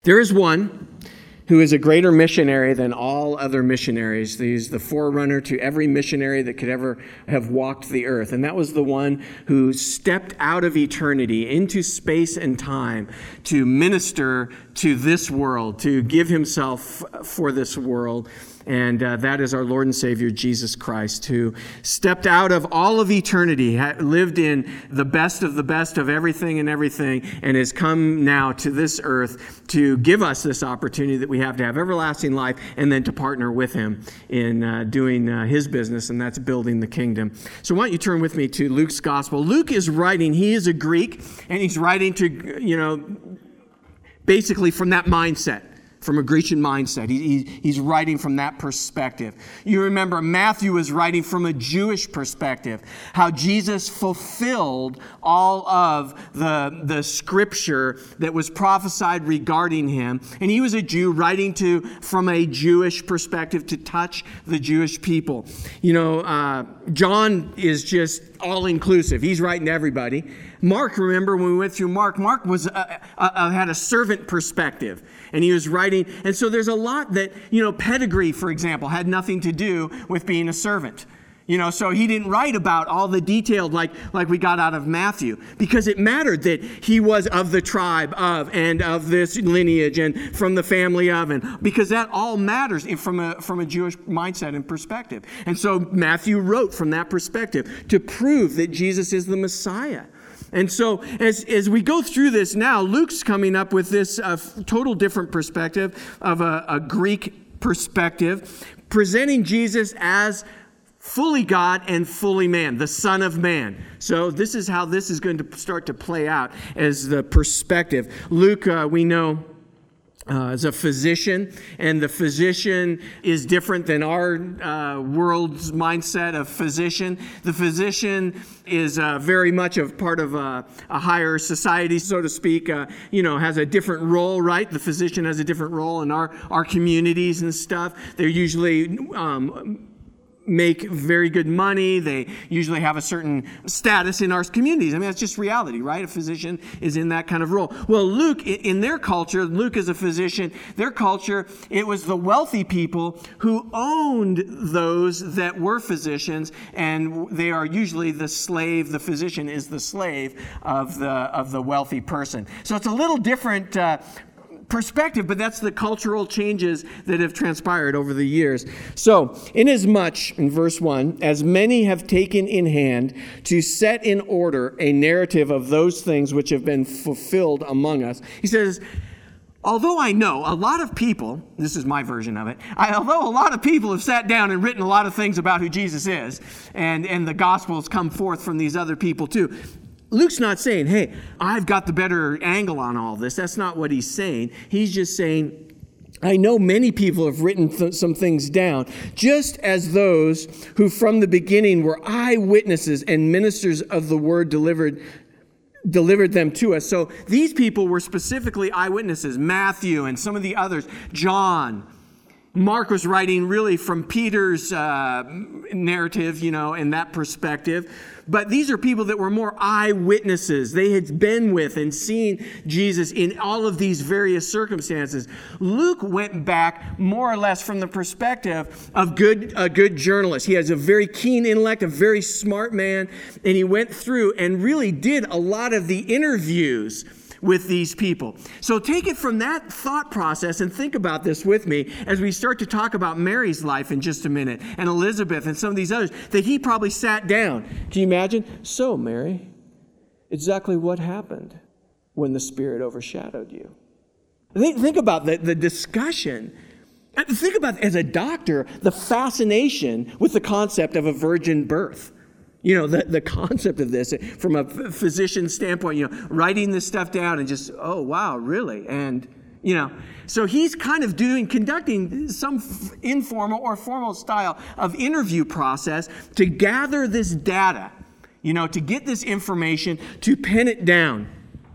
There is one who is a greater missionary than all other missionaries. He's the forerunner to every missionary that could ever have walked the earth. And that was the one who stepped out of eternity into space and time to minister to this world, to give himself for this world. And that is our Lord and Savior, Jesus Christ, who stepped out of all of eternity, lived in the best of everything and everything, and has come now to this earth to give us this opportunity that we have to have everlasting life and then to partner with him in doing his business, and that's building the kingdom. So why don't you turn with me to Luke's gospel. Luke is writing, he is a Greek, and he's writing to, basically from that mindset. From a Grecian mindset. He's writing from that perspective. You remember Matthew was writing from a Jewish perspective, how Jesus fulfilled all of the scripture that was prophesied regarding him. And he was a Jew writing from a Jewish perspective to touch the Jewish people. John is just all-inclusive. He's writing to everybody. Mark, remember when we went through Mark was had a servant perspective, and he was writing. And so there's a lot that, pedigree, for example, had nothing to do with being a servant. So he didn't write about all the detailed like we got out of Matthew, because it mattered that he was of the tribe of and of this lineage and from the family of, and because that all matters from a Jewish mindset and perspective. And so Matthew wrote from that perspective to prove that Jesus is the Messiah. And so as we go through this now, Luke's coming up with this total different perspective of a Greek perspective, presenting Jesus as fully God and fully man, the Son of Man. So this is how this is going to start to play out as the perspective. Luke, we know, is a physician, and the physician is different than our world's mindset of physician. The physician is very much a part of a higher society, so to speak, has a different role, right? The physician has a different role in our communities and stuff. They're usually make very good money. They usually have a certain status in our communities. I mean, that's just reality, right? A physician is in that kind of role. Well, Luke, in their culture, Luke is a physician. Their culture, it was the wealthy people who owned those that were physicians, and they are usually the slave. The physician is the slave of the wealthy person. So it's a little different perspective, but that's the cultural changes that have transpired over the years. So, inasmuch, in verse 1, as many have taken in hand to set in order a narrative of those things which have been fulfilled among us, he says, although I know a lot of people, this is my version of it, although a lot of people have sat down and written a lot of things about who Jesus is, and the Gospels come forth from these other people too, Luke's not saying, hey, I've got the better angle on all this. That's not what he's saying. He's just saying, I know many people have written some things down, just as those who from the beginning were eyewitnesses and ministers of the word delivered them to us. So these people were specifically eyewitnesses. Matthew and some of the others, John. Mark was writing really from Peter's narrative, in that perspective. But these are people that were more eyewitnesses. They had been with and seen Jesus in all of these various circumstances. Luke went back more or less from the perspective of a good journalist. He has a very keen intellect, a very smart man, and he went through and really did a lot of the interviews with these people. So take it from that thought process and think about this with me as we start to talk about Mary's life in just a minute, and Elizabeth and some of these others, that he probably sat down. Can you imagine? So, Mary, exactly what happened when the Spirit overshadowed you? Think about the discussion. Think about, as a doctor, the fascination with the concept of a virgin birth. The concept of this from a physician's standpoint, writing this stuff down and just, oh, wow, really? And, so he's kind of conducting some informal or formal style of interview process to gather this data, to get this information, to pen it down.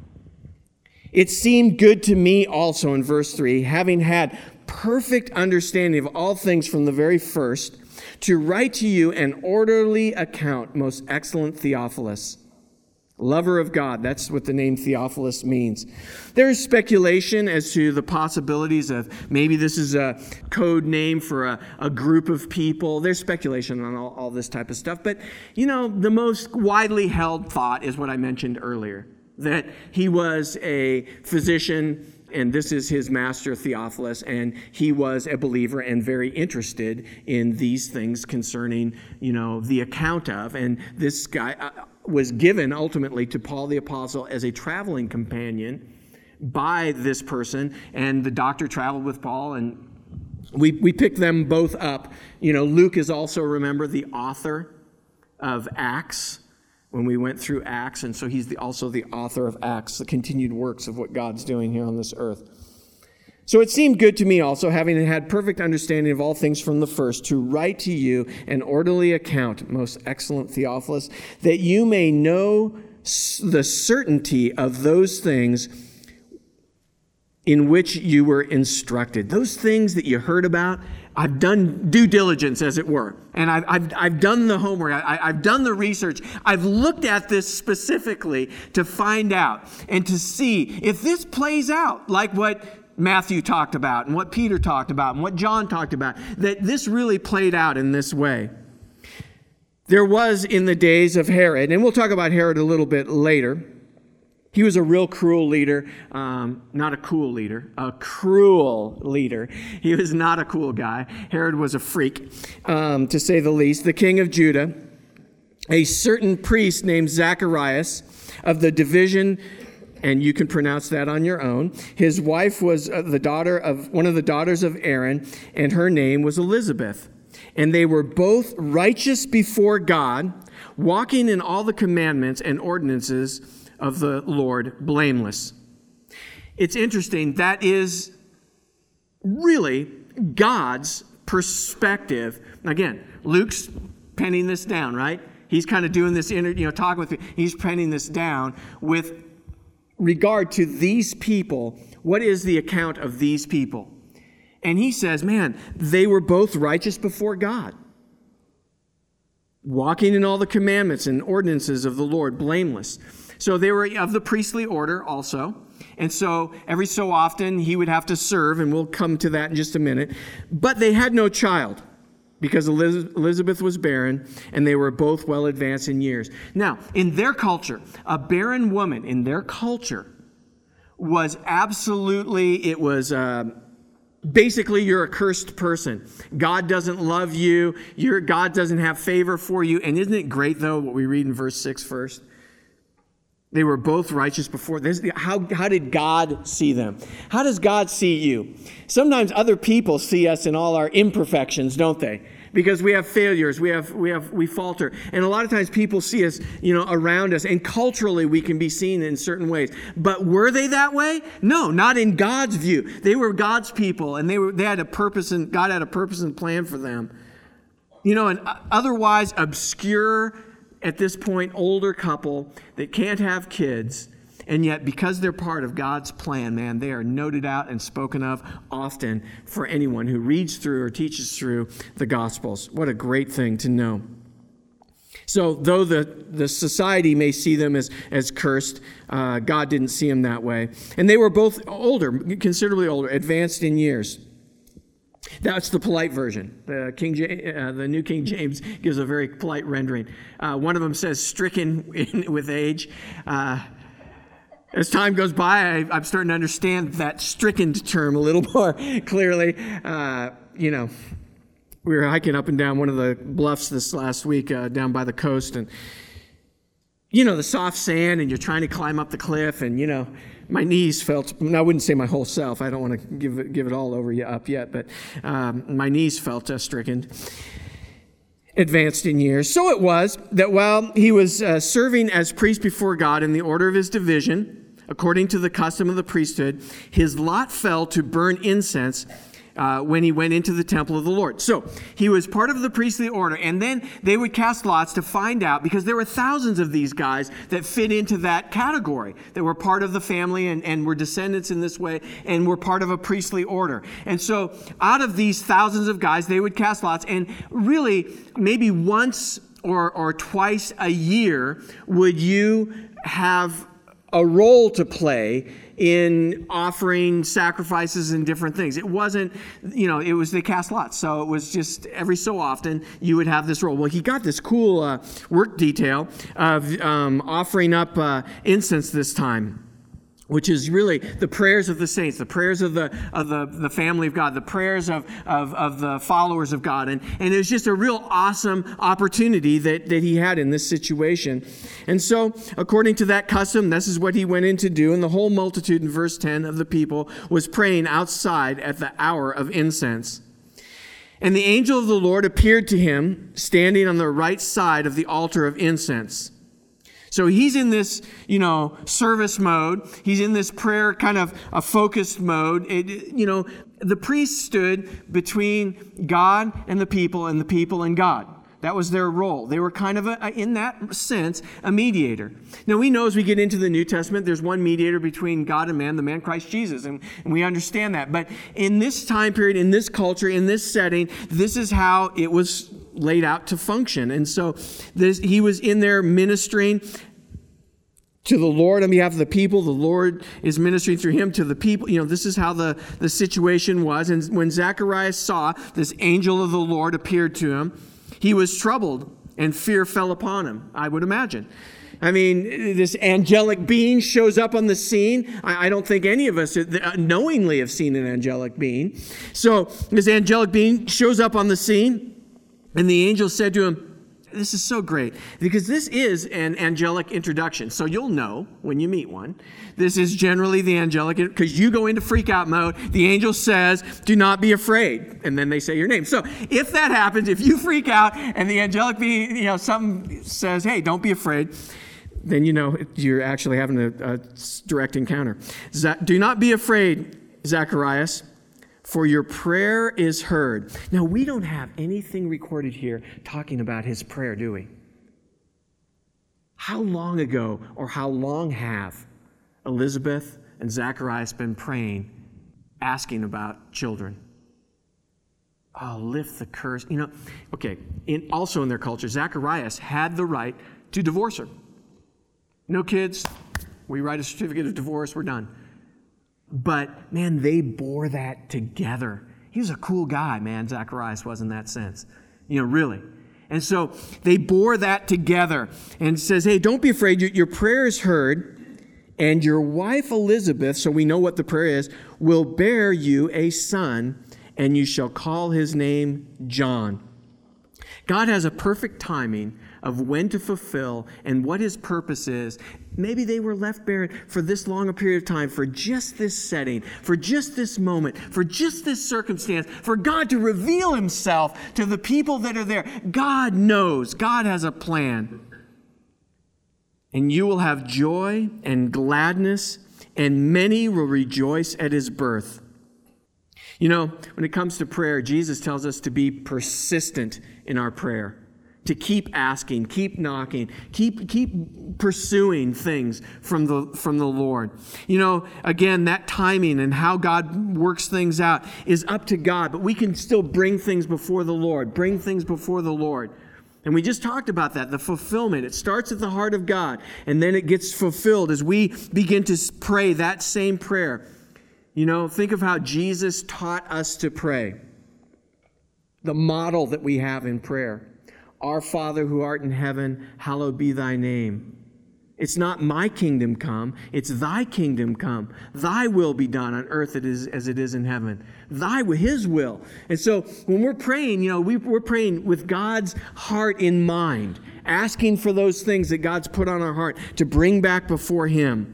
It seemed good to me also, in verse 3, having had perfect understanding of all things from the very first, to write to you an orderly account, most excellent Theophilus, Lover of God, that's what the name Theophilus means. There is speculation as to the possibilities of maybe this is a code name for a group of people. There's speculation on all this type of stuff. But, the most widely held thought is what I mentioned earlier, that he was a physician, and this is his master, Theophilus, and he was a believer and very interested in these things concerning, the account of. And this guy was given ultimately to Paul the Apostle as a traveling companion by this person, and the doctor traveled with Paul, and we picked them both up. Luke is also, remember, the author of Acts when we went through Acts, and so he's also the author of Acts, the continued works of what God's doing here on this earth. So it seemed good to me also, having had perfect understanding of all things from the first, to write to you an orderly account, most excellent Theophilus, that you may know the certainty of those things in which you were instructed. Those things that you heard about, I've done due diligence, as it were. And I've done the homework. I've done the research. I've looked at this specifically to find out and to see if this plays out like what Matthew talked about and what Peter talked about and what John talked about, that this really played out in this way. There was in the days of Herod, and we'll talk about Herod a little bit later. He was a real cruel leader, not a cool leader, a cruel leader. He was not a cool guy. Herod was a freak, to say the least. The king of Judah, a certain priest named Zacharias of the division, and you can pronounce that on your own. His wife was the daughter of one of the daughters of Aaron, and her name was Elizabeth. And they were both righteous before God, walking in all the commandments and ordinances of the Lord, blameless. It's interesting. That is really God's perspective. Again, Luke's penning this down, right? He's kind of doing this, talking with me. He's penning this down with regard to these people. What is the account of these people? And he says, man, they were both righteous before God, walking in all the commandments and ordinances of the Lord, blameless. So they were of the priestly order also. And so every so often he would have to serve, and we'll come to that in just a minute. But they had no child because Elizabeth was barren, and they were both well advanced in years. Now, in their culture, a barren woman in their culture was absolutely, basically, you're a cursed person. God doesn't love you. God doesn't have favor for you. And isn't it great, though, what we read in verse 6 first? They were both righteous before this. How did God see them? How does God see you? Sometimes other people see us in all our imperfections, don't they? Because we have failures, we falter. And a lot of times people see us, around us, and culturally we can be seen in certain ways. But were they that way? No, not in God's view. They were God's people, and they had a purpose, and God had a purpose and plan for them. An otherwise obscure, at this point, older couple that can't have kids, and yet because they're part of God's plan, man, they are noted out and spoken of often for anyone who reads through or teaches through the Gospels. What a great thing to know. So though the society may see them as cursed, God didn't see them that way. And they were both older, considerably older, advanced in years. That's the polite version. The New King James gives a very polite rendering. One of them says stricken with age. As time goes by, I'm starting to understand that stricken term a little more clearly. We were hiking up and down one of the bluffs this last week down by the coast, and the soft sand, and you're trying to climb up the cliff, and my knees felt, I wouldn't say my whole self, I don't want to give it all up yet, but my knees felt stricken, advanced in years. So it was that while he was serving as priest before God in the order of his division, according to the custom of the priesthood, his lot fell to burn incense when he went into the temple of the Lord. So he was part of the priestly order, and then they would cast lots to find out, because there were thousands of these guys that fit into that category, that were part of the family and were descendants in this way and were part of a priestly order. And so out of these thousands of guys, they would cast lots, and really maybe once or twice a year would you have a role to play in offering sacrifices and different things. It wasn't, they cast lots. So it was just every so often you would have this role. Well, he got this cool work detail of offering up incense this time, which is really the prayers of the saints, the prayers of the family of God, the prayers of the followers of God. And it was just a real awesome opportunity that he had in this situation. And so, according to that custom, this is what he went in to do. And the whole multitude, in verse 10, of the people was praying outside at the hour of incense. And the angel of the Lord appeared to him, standing on the right side of the altar of incense. So he's in this, service mode. He's in this prayer kind of a focused mode. The priest stood between God and the people and God. That was their role. They were kind of, in that sense, a mediator. Now, we know as we get into the New Testament, there's one mediator between God and man, the man Christ Jesus, and we understand that. But in this time period, in this culture, in this setting, this is how it was laid out to function. And so he was in there ministering to the Lord on behalf of the people. The Lord is ministering through him to the people. This is how the situation was. And when Zacharias saw this angel of the Lord appeared to him, he was troubled and fear fell upon him, I would imagine. I mean, this angelic being shows up on the scene. I don't think any of us knowingly have seen an angelic being. So this angelic being shows up on the scene, and the angel said to him, this is so great, because this is an angelic introduction. So you'll know when you meet one. This is generally the angelic, because you go into freak out mode. The angel says, do not be afraid. And then they say your name. So if that happens, if you freak out and the angelic being, something says, hey, don't be afraid, then you're actually having a direct encounter. Do not be afraid, Zacharias, for your prayer is heard. Now, we don't have anything recorded here talking about his prayer, do we? How long ago or how long have Elizabeth and Zacharias been praying, asking about children? Oh, lift the curse. Also in their culture, Zacharias had the right to divorce her. No kids, we write a certificate of divorce, we're done. But, man, they bore that together. He was a cool guy, man, Zacharias was in that sense. Really. And so they bore that together and says, hey, don't be afraid. Your prayer is heard, and your wife Elizabeth, so we know what the prayer is, will bear you a son, and you shall call his name John. God has a perfect timing of when to fulfill and what his purpose is. Maybe they were left barren for this long a period of time, for just this setting, for just this moment, for just this circumstance, for God to reveal himself to the people that are there. God knows. God has a plan. And you will have joy and gladness, and many will rejoice at his birth. When it comes to prayer, Jesus tells us to be persistent in our prayer. To keep asking, keep knocking, keep pursuing things from the Lord. Again, that timing and how God works things out is up to God, but we can still bring things before the Lord. And we just talked about that, the fulfillment. It starts at the heart of God, and then it gets fulfilled as we begin to pray that same prayer. Think of how Jesus taught us to pray. The model that we have in prayer. Our Father who art in heaven, hallowed be thy name. It's not my kingdom come, it's thy kingdom come. Thy will be done on earth as it is in heaven. His will. And so when we're praying, we're praying with God's heart in mind, asking for those things that God's put on our heart to bring back before him.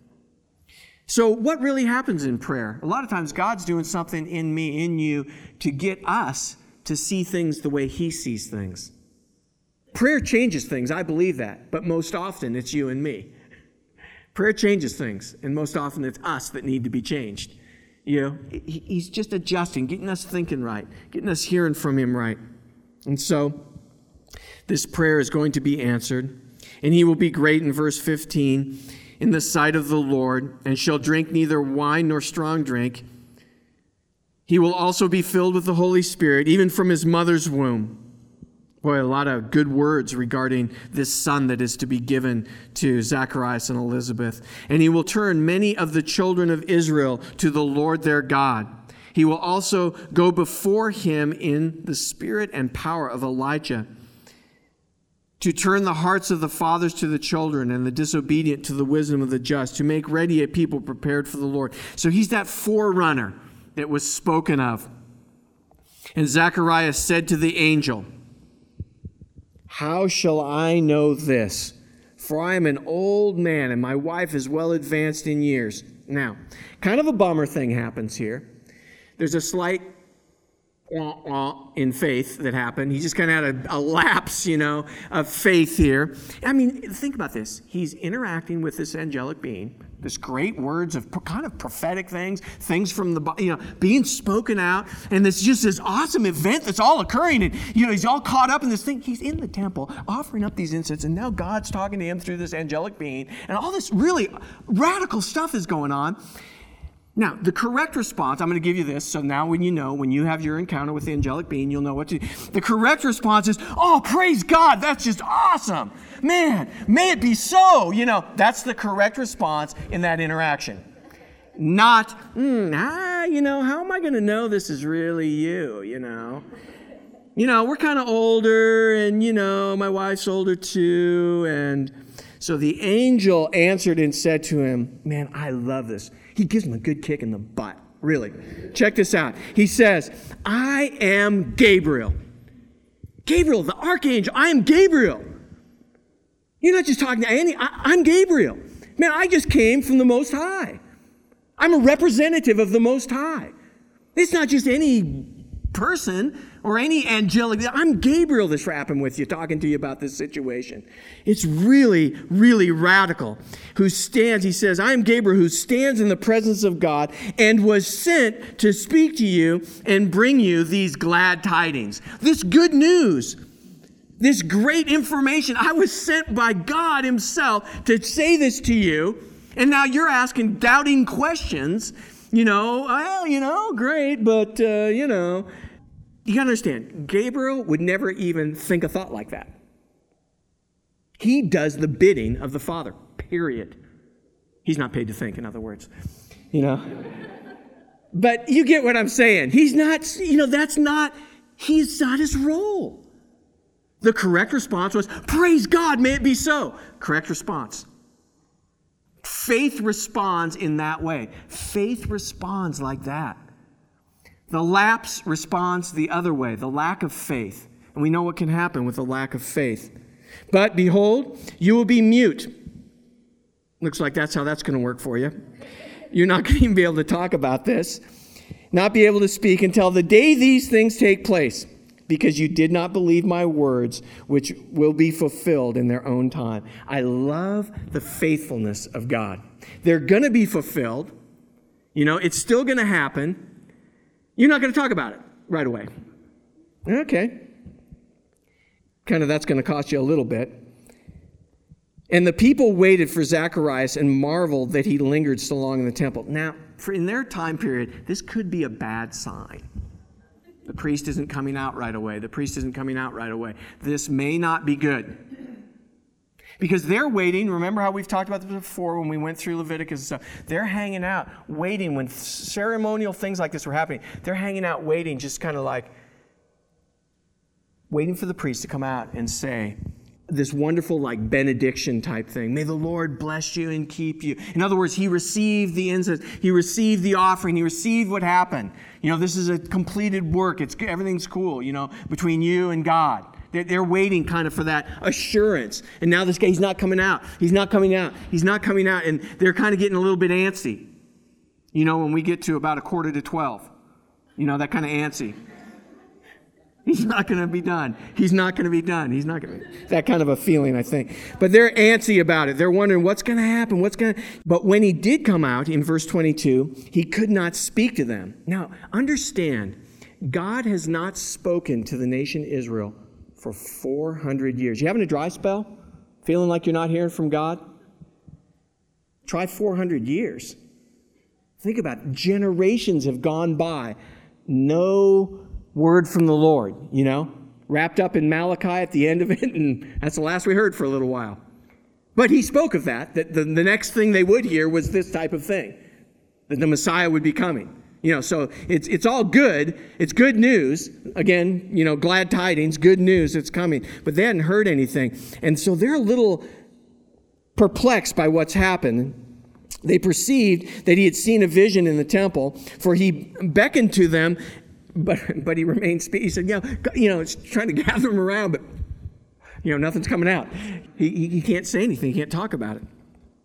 So what really happens in prayer? A lot of times God's doing something in me, in you, to get us to see things the way he sees things. Prayer changes things, I believe that, but most often it's you and me. Prayer changes things, and most often it's us that need to be changed. He's just adjusting, getting us thinking right, getting us hearing from him right. And so this prayer is going to be answered, and he will be great in verse 15 in the sight of the Lord, and shall drink neither wine nor strong drink. He will also be filled with the Holy Spirit, even from his mother's womb. Boy, a lot of good words regarding this son that is to be given to Zacharias and Elizabeth. And he will turn many of the children of Israel to the Lord their God. He will also go before him in the spirit and power of Elijah, to turn the hearts of the fathers to the children and the disobedient to the wisdom of the just, to make ready a people prepared for the Lord. So he's that forerunner that was spoken of. And Zacharias said to the angel, "How shall I know this? For I am an old man, and my wife is well advanced in years." Now, kind of a bummer thing happens here. There's a slight in faith that happened. He just kind of had a lapse, of faith here. I mean, think about this. He's interacting with this angelic being, this great words of kind of prophetic things from the, being spoken out, and this just this awesome event that's all occurring, and, he's all caught up in this thing. He's in the temple offering up these incense, and now God's talking to him through this angelic being, and all this really radical stuff is going on. Now, the correct response, I'm going to give you this, so now when you have your encounter with the angelic being, you'll know what to do. The correct response is, "Oh, praise God, that's just awesome. Man, may it be so." That's the correct response in that interaction. Not, how am I going to know this is really you, we're kind of older, and, my wife's older too, and so the angel answered and said to him, man, I love this. He gives him a good kick in the butt, really. Check this out. He says, "I am Gabriel." Gabriel, the archangel, I am Gabriel. You're not just talking to Andy, I'm Gabriel. Man, I just came from the Most High. I'm a representative of the Most High. It's not just any person or any angelic. I'm Gabriel that's rapping with you, talking to you about this situation. It's really, really radical. He says, "I am Gabriel who stands in the presence of God and was sent to speak to you and bring you these glad tidings." This good news, this great information. I was sent by God himself to say this to you. And now you're asking doubting questions. Great, but, You got to understand, Gabriel would never even think a thought like that. He does the bidding of the Father, period. He's not paid to think, in other words. But you get what I'm saying. He's not his role. The correct response was, "Praise God, may it be so." Correct response. Faith responds in that way. Faith responds like that. The lapse responds the other way, the lack of faith. And we know what can happen with a lack of faith. "But behold, you will be mute." Looks like that's how that's going to work for you. You're not going to even be able to talk about this. "Not be able to speak until the day these things take place, because you did not believe my words, which will be fulfilled in their own time." I love the faithfulness of God. They're going to be fulfilled. It's still going to happen. You're not going to talk about it right away. Okay. Kind of that's going to cost you a little bit. "And the people waited for Zacharias and marveled that he lingered so long in the temple." Now, in their time period, this could be a bad sign. The priest isn't coming out right away. This may not be good. Because they're waiting. Remember how we've talked about this before when we went through Leviticus and stuff. They're hanging out, waiting when ceremonial things like this were happening. They're hanging out, waiting, just kind of like waiting for the priest to come out and say this wonderful like benediction type thing. "May the Lord bless you and keep you." In other words, he received the incense. He received the offering. He received what happened. This is a completed work. Everything's cool, between you and God. They're waiting kind of for that assurance. And now this guy, he's not coming out. And they're kind of getting a little bit antsy. When we get to about 11:45, that kind of antsy. He's not going to be done. That kind of a feeling, I think. But they're antsy about it. They're wondering what's going to happen. But when he did come out, in verse 22, he could not speak to them. Now, understand, God has not spoken to the nation Israel for 400 years. You having a dry spell? Feeling like you're not hearing from God? Try 400 years. Think about it. Generations have gone by. No word from the Lord, wrapped up in Malachi at the end of it, and that's the last we heard for a little while. But he spoke of that the next thing they would hear was this type of thing, that the Messiah would be coming. So it's all good. It's good news. Again, glad tidings, good news, it's coming. But they hadn't heard anything. And so they're a little perplexed by what's happened. They perceived that he had seen a vision in the temple, for he beckoned to them, but he remained speechless. He said, it's trying to gather them around, but nothing's coming out. He can't say anything. He can't talk about it.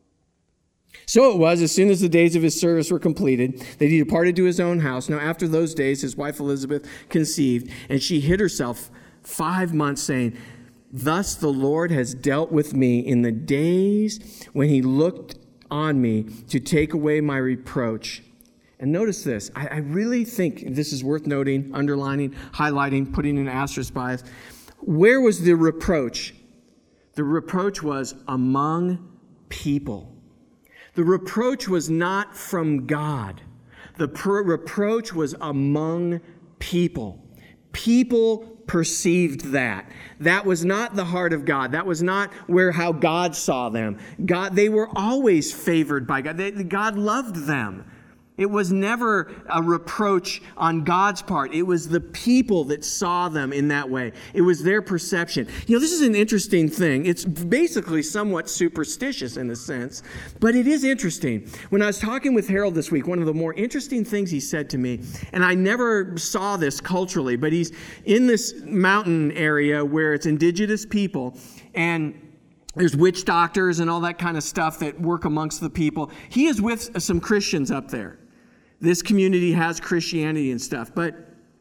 So it was, as soon as the days of his service were completed, that he departed to his own house. Now after those days, his wife Elizabeth conceived, and she hid herself 5 months, saying, "Thus the Lord has dealt with me in the days when he looked on me to take away my reproach." And notice this. I really think this is worth noting, underlining, highlighting, putting an asterisk by it. Where was the reproach? The reproach was among people. The reproach was not from God. The reproach was among people. People perceived that. That was not the heart of God. That was not how God saw them. They were always favored by God. God loved them. It was never a reproach on God's part. It was the people that saw them in that way. It was their perception. This is an interesting thing. It's basically somewhat superstitious in a sense, but it is interesting. When I was talking with Harold this week, one of the more interesting things he said to me, and I never saw this culturally, but he's in this mountain area where it's indigenous people, and there's witch doctors and all that kind of stuff that work amongst the people. He is with some Christians up there. This community has Christianity and stuff, but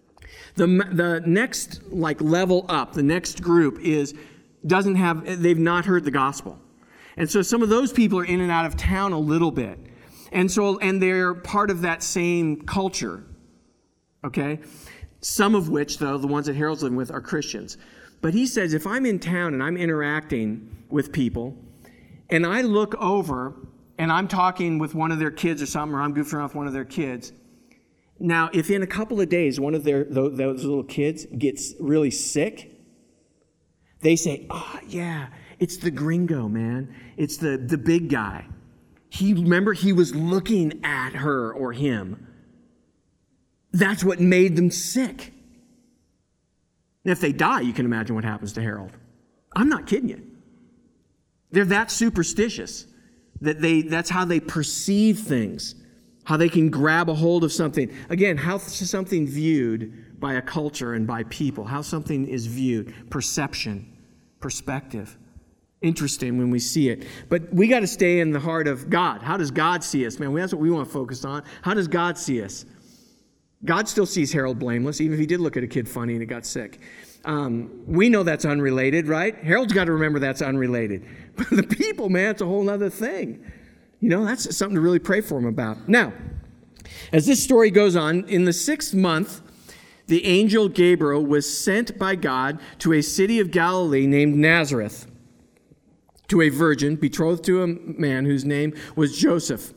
the next level up, the next group they've not heard the gospel. And so some of those people are in and out of town a little bit. And they're part of that same culture. Okay? Some of which, though, the ones that Harold's living with, are Christians. But he says, if I'm in town and I'm interacting with people, and I look over and I'm talking with one of their kids or something, or I'm goofing around with one of their kids. Now, if in a couple of days one of those little kids gets really sick, they say, "Oh, yeah, it's the gringo, man. It's the big guy. He was looking at her or him. That's what made them sick." And if they die, you can imagine what happens to Harold. I'm not kidding you. They're that superstitious. That's how they perceive things, how they can grab a hold of something. Again, how something viewed by a culture and by people, how something is viewed, perception, perspective. Interesting when we see it. But we got to stay in the heart of God. How does God see us? Man, that's what we want to focus on. How does God see us? God still sees Harold blameless, even if he did look at a kid funny and it got sick. We know that's unrelated, right? Harold's got to remember that's unrelated. But the people, man, it's a whole other thing. That's something to really pray for him about. Now, as this story goes on, in the 6th month, the angel Gabriel was sent by God to a city of Galilee named Nazareth, to a virgin betrothed to a man whose name was Joseph,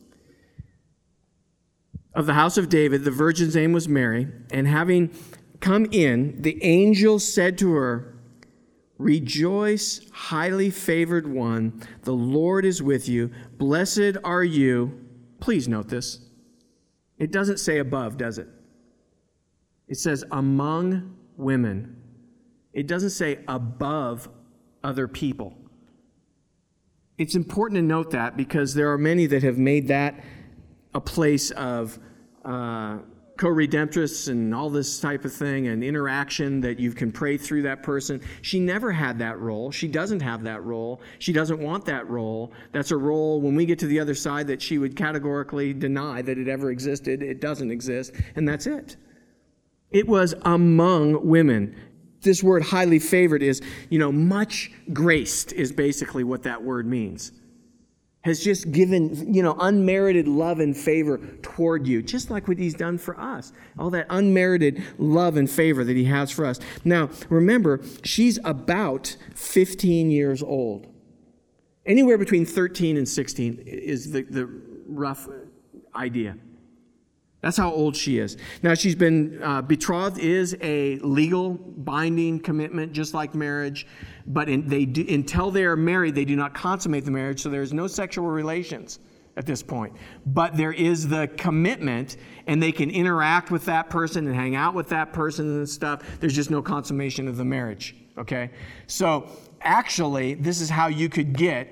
of the house of David. The virgin's name was Mary, and having come in, the angel said to her, "Rejoice, highly favored one, the Lord is with you. Blessed are you." Please note this. It doesn't say above, does it? It says among women. It doesn't say above other people. It's important to note that because there are many that have made that a place of co-redemptress and all this type of thing and interaction that you can pray through that person. She never had that role. She doesn't have that role. She doesn't want that role. That's a role when we get to the other side that she would categorically deny that it ever existed. It doesn't exist, and that's it. It was among women. This word highly favored is, much graced is basically what that word means. Has just given, unmerited love and favor toward you, just like what he's done for us. All that unmerited love and favor that he has for us. Now, remember, she's about 15 years old. Anywhere between 13 and 16 is the rough idea. That's how old she is. Now, she's been betrothed is a legal binding commitment, just like marriage. But until they are married, they do not consummate the marriage, so there is no sexual relations at this point. But there is the commitment, and they can interact with that person and hang out with that person and stuff. There's just no consummation of the marriage, okay? So actually, this is how you could get,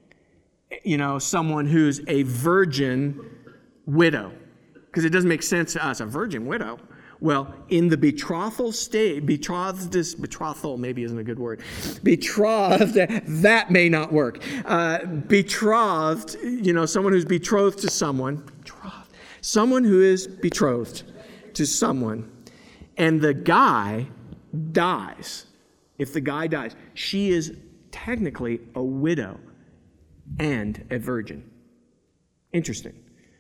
someone who's a virgin widow. Because it doesn't make sense to us, a virgin widow. Well, in the betrothal state, betrothal maybe isn't a good word. Betrothed, that may not work. Betrothed, someone who's betrothed to someone. Someone who is betrothed to someone. And the guy dies. If the guy dies, she is technically a widow and a virgin. Interesting.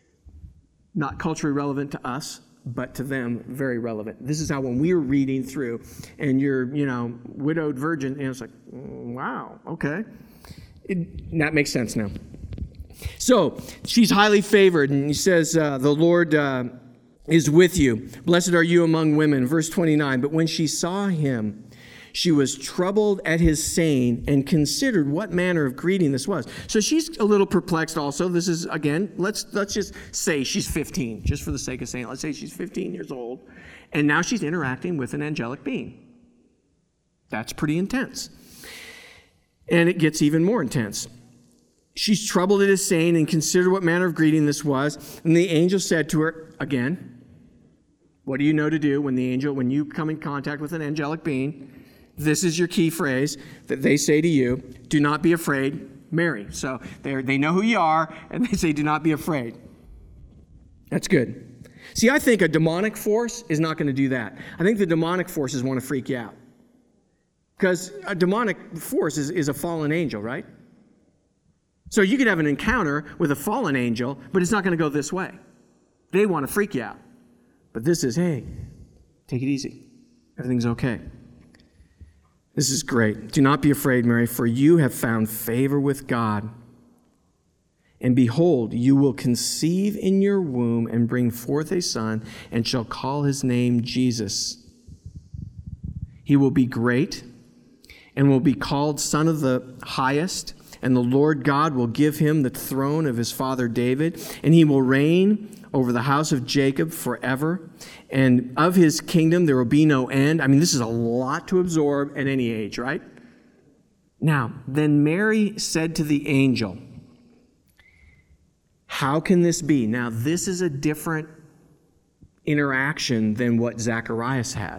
Not culturally relevant to us, but to them, very relevant. This is how when we were reading through, and you're, widowed virgin, it's like, wow, okay. That makes sense now. So, she's highly favored, and he says, the Lord is with you. Blessed are you among women. Verse 29, but when she saw him, she was troubled at his saying and considered what manner of greeting this was. So she's a little perplexed also. This is, again, let's just say she's 15, just for the sake of saying it. Let's say she's 15 years old, and now she's interacting with an angelic being. That's pretty intense. And it gets even more intense. She's troubled at his saying and considered what manner of greeting this was. And the angel said to her, again, what do you know to do when you come in contact with an angelic being? This is your key phrase that they say to you, do not be afraid, Mary. So they know who you are, and they say, do not be afraid. That's good. See, I think a demonic force is not going to do that. I think the demonic forces want to freak you out. Because a demonic force is a fallen angel, right? So you could have an encounter with a fallen angel, but it's not going to go this way. They want to freak you out. But this is, hey, take it easy. Everything's okay. This is great. Do not be afraid, Mary, for you have found favor with God. And behold, you will conceive in your womb and bring forth a son, and shall call his name Jesus. He will be great and will be called Son of the Highest, and the Lord God will give him the throne of his father David, and he will reign over the house of Jacob forever, and of his kingdom there will be no end. I mean, this is a lot to absorb at any age, right? Now, then Mary said to the angel, how can this be? Now, this is a different interaction than what Zacharias had.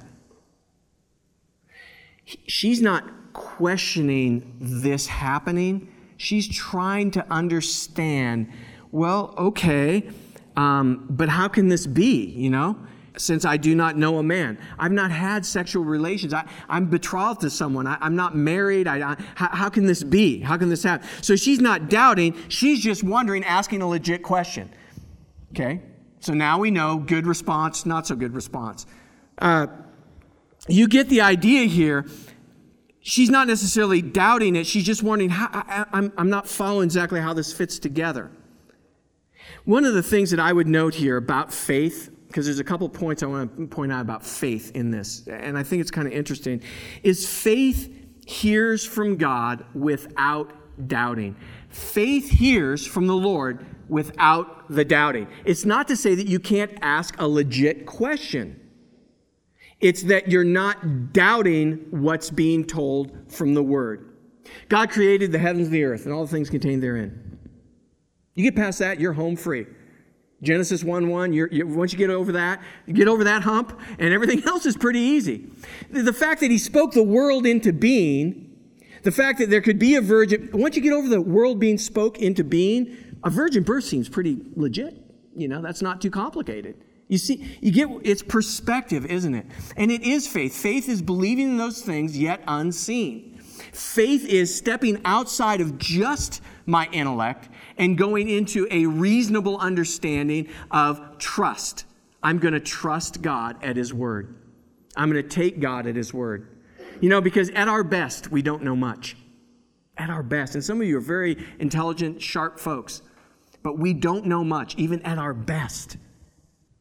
She's not questioning this happening. She's trying to understand, well, okay, but how can this be, Since I do not know a man. I've not had sexual relations. I'm betrothed to someone. I'm not married. How can this be? How can this happen? So she's not doubting. She's just wondering, asking a legit question. Okay? So now we know good response, not so good response. You get the idea here. She's not necessarily doubting it. She's just wondering, I'm not following exactly how this fits together. One of the things that I would note here about faith, because there's a couple points I want to point out about faith in this, and I think it's kind of interesting, is faith hears from God without doubting. Faith hears from the Lord without the doubting. It's not to say that you can't ask a legit question. It's that you're not doubting what's being told from the Word. God created the heavens and the earth and all the things contained therein. You get past that, you're home free. Genesis 1:1, once you get over that hump, and everything else is pretty easy. The fact that he spoke the world into being, the fact that there could be a virgin, once you get over the world being spoke into being, a virgin birth seems pretty legit. That's not too complicated. You see, it's perspective, isn't it? And it is faith. Faith is believing in those things yet unseen. Faith is stepping outside of just my intellect and going into a reasonable understanding of trust. I'm going to trust God at His Word. I'm going to take God at His Word. Because at our best, we don't know much. At our best. And some of you are very intelligent, sharp folks. But we don't know much, even at our best.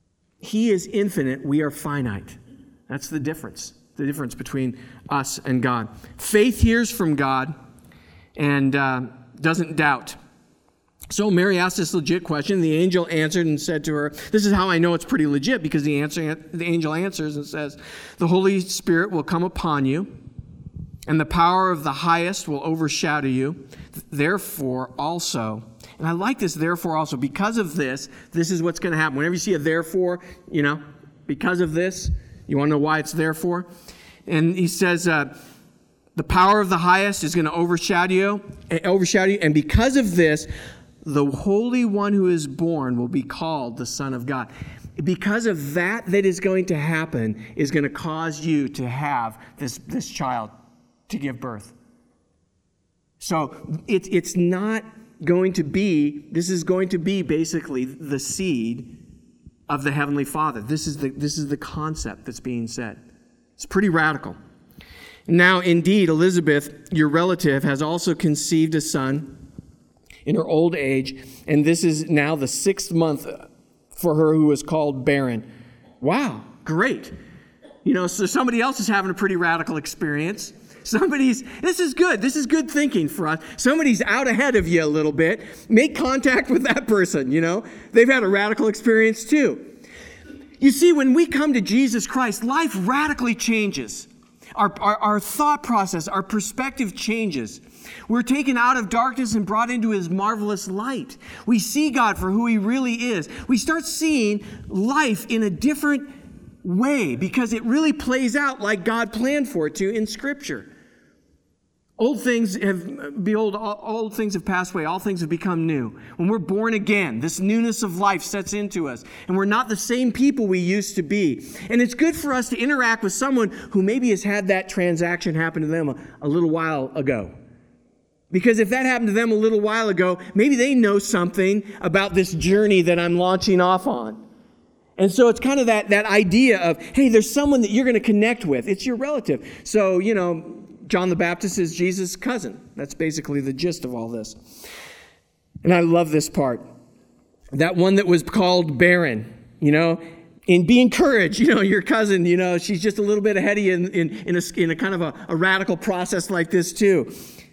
He is infinite, we are finite. That's the difference between us and God. Faith hears from God and doesn't doubt. So Mary asked this legit question. The angel answered and said to her, this is how I know it's pretty legit, because the angel answers and says, the Holy Spirit will come upon you, and the power of the highest will overshadow you. Therefore also, and I like this, therefore also, because of this is what's going to happen. Whenever you see a therefore, because of this, you want to know why it's therefore? And he says, the power of the highest is going to overshadow you, and because of this, the Holy One who is born will be called the Son of God. Because of that is going to happen, is going to cause you to have this child, to give birth. So it's not going to be, this is going to be basically the seed of the Heavenly Father. This is the concept that's being said. It's pretty radical. Now, indeed, Elizabeth, your relative, has also conceived a son in her old age, and this is now the 6th month for her who is called barren. Wow, great. So somebody else is having a pretty radical experience. This is good. This is good thinking for us. Somebody's out ahead of you a little bit. Make contact with that person, They've had a radical experience too. You see, when we come to Jesus Christ, life radically changes. Our thought process, our perspective changes. We're taken out of darkness and brought into His marvelous light. We see God for who He really is. We start seeing life in a different way because it really plays out like God planned for it to in Scripture. Old things have passed away. All things have become new. When we're born again, this newness of life sets into us, and we're not the same people we used to be. And it's good for us to interact with someone who maybe has had that transaction happen to them a little while ago. Because if that happened to them a little while ago, maybe they know something about this journey that I'm launching off on. And so it's kind of that idea of, hey, there's someone that you're going to connect with. It's your relative. So, John the Baptist is Jesus' cousin. That's basically the gist of all this. And I love this part. That one that was called barren, and be encouraged, your cousin, she's just a little bit ahead of you in a kind of a radical process like this too.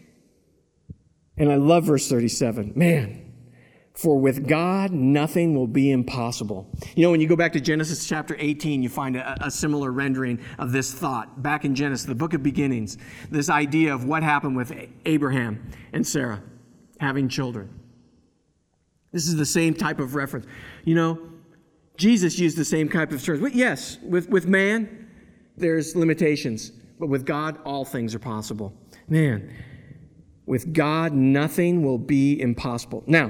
And I love verse 37. Man, for with God, nothing will be impossible. When you go back to Genesis chapter 18, you find a similar rendering of this thought. Back in Genesis, the book of beginnings, this idea of what happened with Abraham and Sarah having children. This is the same type of reference. Jesus used the same type of terms. But yes, with man, there's limitations. But with God, all things are possible. Man, with God, nothing will be impossible. Now,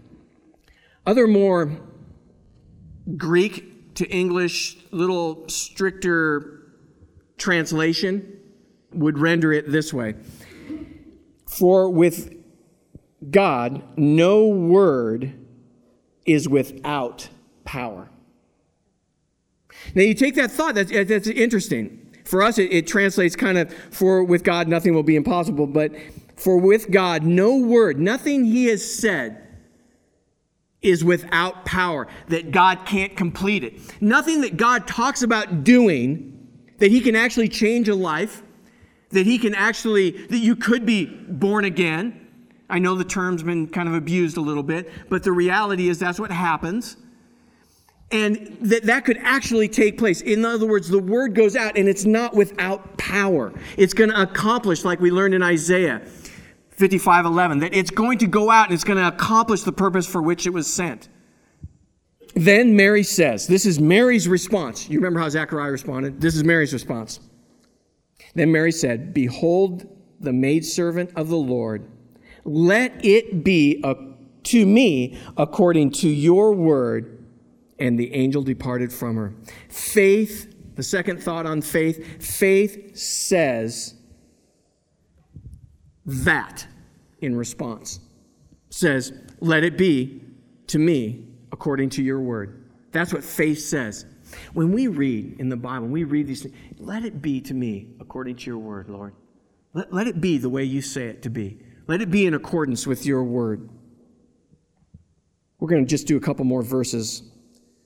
other more Greek to English, little stricter translation would render it this way. For with God, no word is without power. Now you take that thought, that's interesting. For us, it translates kind of, for with God, nothing will be impossible. But for with God, no word, nothing He has said is without power, that God can't complete it. Nothing that God talks about doing, that He can actually change a life, that you could be born again. I know the term's been kind of abused a little bit, but the reality is that's what happens. And that could actually take place. In other words, the word goes out and it's not without power. It's going to accomplish, like we learned in Isaiah 55:11, that it's going to go out and it's going to accomplish the purpose for which it was sent. Then Mary says, this is Mary's response. You remember how Zechariah responded? This is Mary's response. Then Mary said, behold the maidservant of the Lord. Let it be to me according to your word. And the angel departed from her. Faith, the second thought on faith says that in response. Says, let it be to me according to your word. That's what faith says. When we read in the Bible, we read these things, let it be to me according to your word, Lord. Let it be the way you say it to be. Let it be in accordance with your word. We're going to just do a couple more verses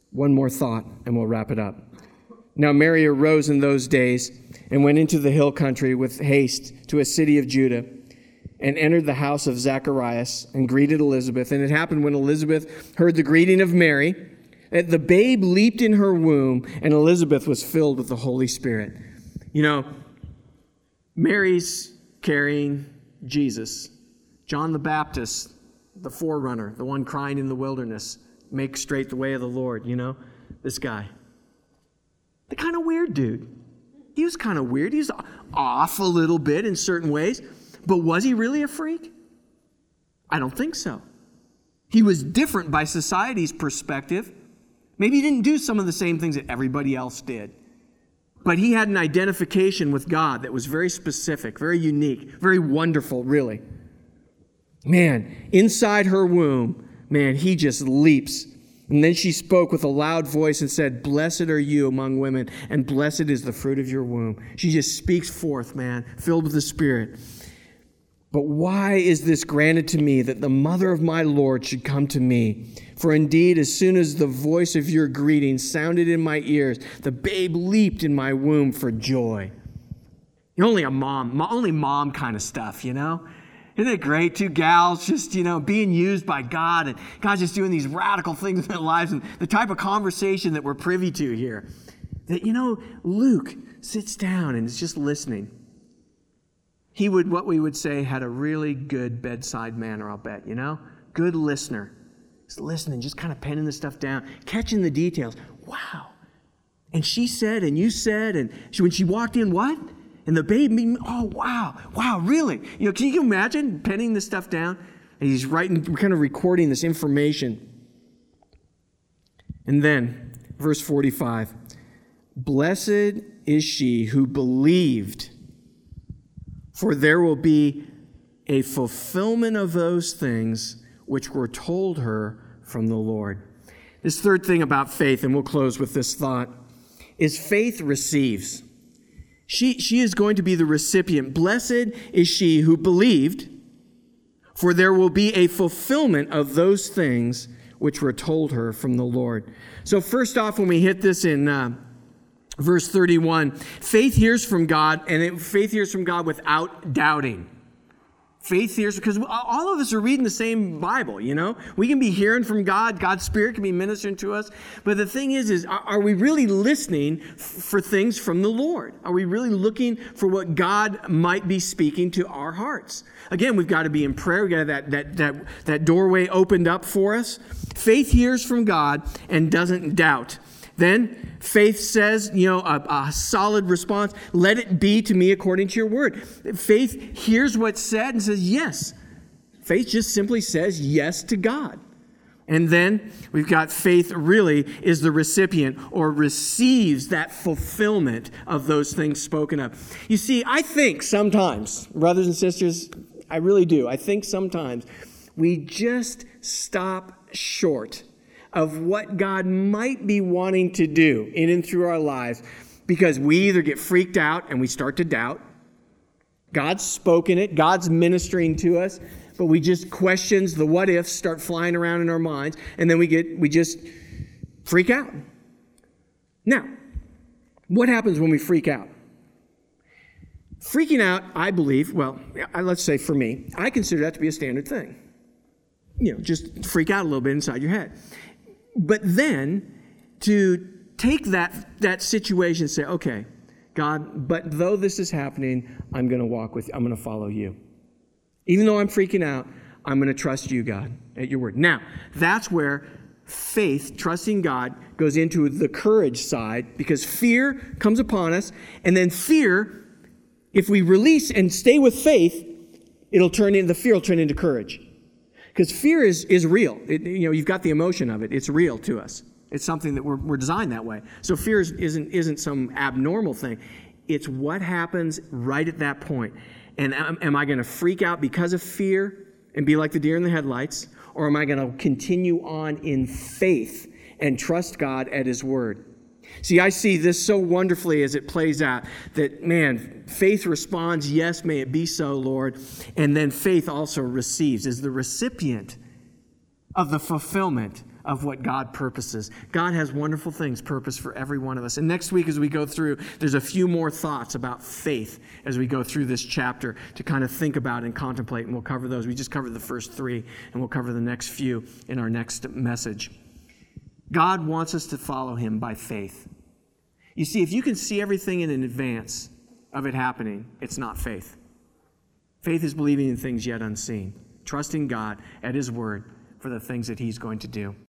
One more thought, and we'll wrap it up. Now Mary arose in those days and went into the hill country with haste to a city of Judah, and entered the house of Zacharias and greeted Elizabeth. And it happened when Elizabeth heard the greeting of Mary, that the babe leaped in her womb, and Elizabeth was filled with the Holy Spirit. You know, Mary's carrying Jesus. John the Baptist, the forerunner, the one crying in the wilderness, make straight the way of the Lord, you know, this guy. The kind of weird dude. He was kind of weird. He was off a little bit in certain ways. But was he really a freak? I don't think so. He was different by society's perspective. Maybe he didn't do some of the same things that everybody else did. But he had an identification with God that was very specific, very unique, very wonderful, really. Man, inside her womb, man, he just leaps. And then she spoke with a loud voice and said, "Blessed are you among women, and blessed is the fruit of your womb." She just speaks forth, man, filled with the Spirit. "But why is this granted to me, that the mother of my Lord should come to me? For indeed, as soon as the voice of your greeting sounded in my ears, the babe leaped in my womb for joy." Only mom kind of stuff, you know? Isn't it great? Two gals just, being used by God, and God's just doing these radical things in their lives, and the type of conversation that we're privy to here. That, Luke sits down and is just listening. He would, what we would say, had a really good bedside manner, I'll bet, Good listener. Just listening, just kind of penning the stuff down, catching the details. Wow. And she said, and you said, and when she walked in, what? And the baby, oh, wow, really? Can you imagine penning this stuff down? And he's writing, kind of recording this information. And then, verse 45, "Blessed is she who believed, for there will be a fulfillment of those things which were told her from the Lord." This third thing about faith, and we'll close with this thought, is faith receives. She is going to be the recipient. Blessed is she who believed, for there will be a fulfillment of those things which were told her from the Lord. So first off, when we hit this in verse 31, faith hears from God, and faith hears from God without doubting. Faith hears, because all of us are reading the same Bible, We can be hearing from God. God's Spirit can be ministering to us. But the thing is are we really listening for things from the Lord? Are we really looking for what God might be speaking to our hearts? Again, we've got to be in prayer. We've got to have that doorway opened up for us. Faith hears from God and doesn't doubt. Then faith says, a solid response, "Let it be to me according to your word." Faith hears what's said and says yes. Faith just simply says yes to God. And then we've got faith really is the recipient, or receives that fulfillment of those things spoken of. You see, I think sometimes, brothers and sisters, I really do. I think sometimes we just stop short of what God might be wanting to do in and through our lives, because we either get freaked out and we start to doubt. God's spoken it, God's ministering to us, but we just questions, the what ifs start flying around in our minds, and then we just freak out. Now, what happens when we freak out? Freaking out, I believe, let's say for me, I consider that to be a standard thing. Just freak out a little bit inside your head. But then to take that situation and say, "Okay, God, but though this is happening, I'm going to walk with you. I'm going to follow you. Even though I'm freaking out, I'm going to trust you, God, at your word." Now, that's where faith, trusting God, goes into the courage side, because fear comes upon us. And then fear, if we release and stay with faith, the fear will turn into courage. Because fear is real. You've got the emotion of it. It's real to us. It's something that we're designed that way. So fear isn't some abnormal thing. It's what happens right at that point. And am I going to freak out because of fear and be like the deer in the headlights? Or am I going to continue on in faith and trust God at His word? See, I see this so wonderfully as it plays out that, man, faith responds, "Yes, may it be so, Lord." And then faith also receives, is the recipient of the fulfillment of what God purposes. God has wonderful things purposed for every one of us. And next week as we go through, there's a few more thoughts about faith as we go through this chapter to kind of think about and contemplate, and we'll cover those. We just covered the first 3, and we'll cover the next few in our next message. God wants us to follow him by faith. You see, if you can see everything in advance of it happening, it's not faith. Faith is believing in things yet unseen, trusting God at his word for the things that he's going to do.